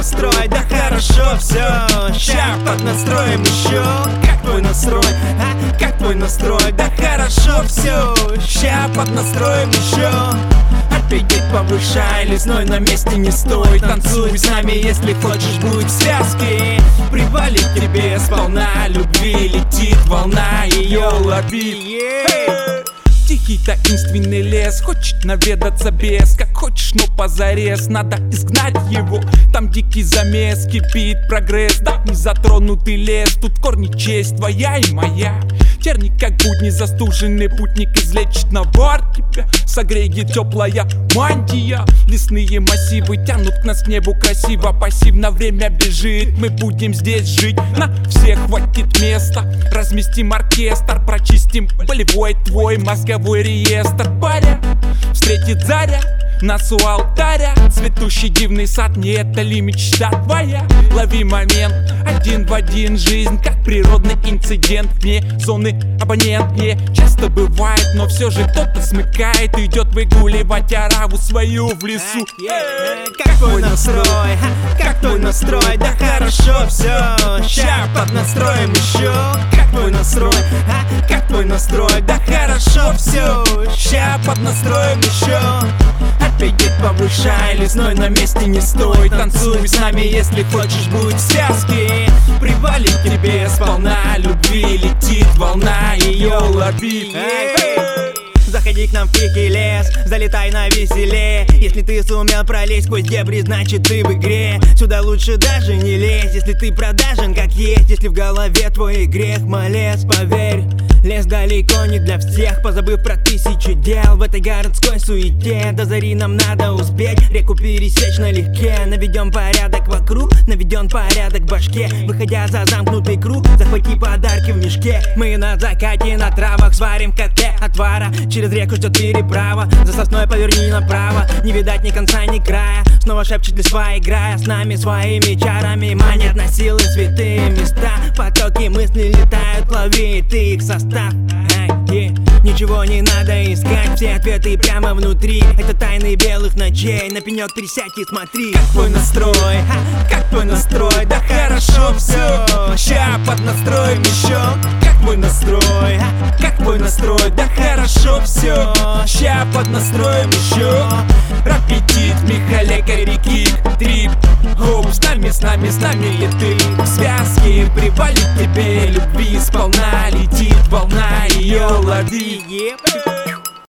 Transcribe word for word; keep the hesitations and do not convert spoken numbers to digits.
настрой? Да хорошо все, ща поднастроим еще. Как твой настрой? А? Как твой настрой? Да хорошо все, ща поднастроим еще. Аппетит повышай, лесной на месте не стой. Танцуй с нами, если хочешь быть в связке. Привалит тебе сполна любви, летит волна, ее лови. Тихий таинственный лес, хочет наведаться без. Как хочешь, но позарез, надо изгнать его. Там дикий замес, кипит прогресс. Да, не затронутый лес, тут корни честь твоя и моя. Терник, как будни, застуженный путник излечит навар тебя. Согреет теплая мантия. Лесные массивы тянут к нас к небу красиво. Пассивно время бежит, мы будем здесь жить. На всех хватит места, разместим оркестр. Прочистим болевой твой мозговой реестр. Паря встретит заря нас у алтаря. Цветущий дивный сад, не это ли мечта твоя? Лови момент, один в один жизнь, как природный инцидент. Вне зоны абонент не часто бывает, но все же кто-то смыкает, идет выгуливать ораву свою в лесу. Как твой настрой? Как твой настрой? Да хорошо все, ща поднастроим еще. Как твой настрой? Как твой настрой? Да хорошо все, ща поднастроим еще. Аппетит повышай, лесной на месте не стой. Танцуй с нами, если хочешь быть в связке. Привалит тебе сполна любви, летит волна, ее лови. Заходи к нам в тихий лес, залетай на веселе. Если ты сумел пролезть сквозь дебри, значит ты в игре. Сюда лучше даже не лезь, если ты продажен как есть. Если в голове твой грех, малец, поверь. Лес далеко не для всех, позабыв про тысячи дел. В этой городской суете до зари нам надо успеть реку пересечь налегке. Наведем порядок вокруг, наведен порядок в башке. Выходя за замкнутый круг, захвати подарки в мешке. Мы на закате на травах сварим в котле отвара. Через реку ждет переправа, за сосной поверни направо. Не видать ни конца, ни края. Снова шепчет листва, играя с нами своими чарами. Манят на силы святые места. Потоки мыслей летают, лови ты их состав. Эй, yeah. Ничего не надо искать, все ответы прямо внутри. Это тайны белых ночей, на пенек пересядь и смотри. Как твой настрой? А? Как твой настрой? Да хорошо все, ща поднастроим еще. Как твой настрой? А? Как твой настрой? Да хорошо все, ща поднастроим еще. Аппетит, Михалекарь, реки, трип. Хоп, с нами, с нами, с нами ли ты? В связке привалит тебе любви сполна, летит волна, ее лови.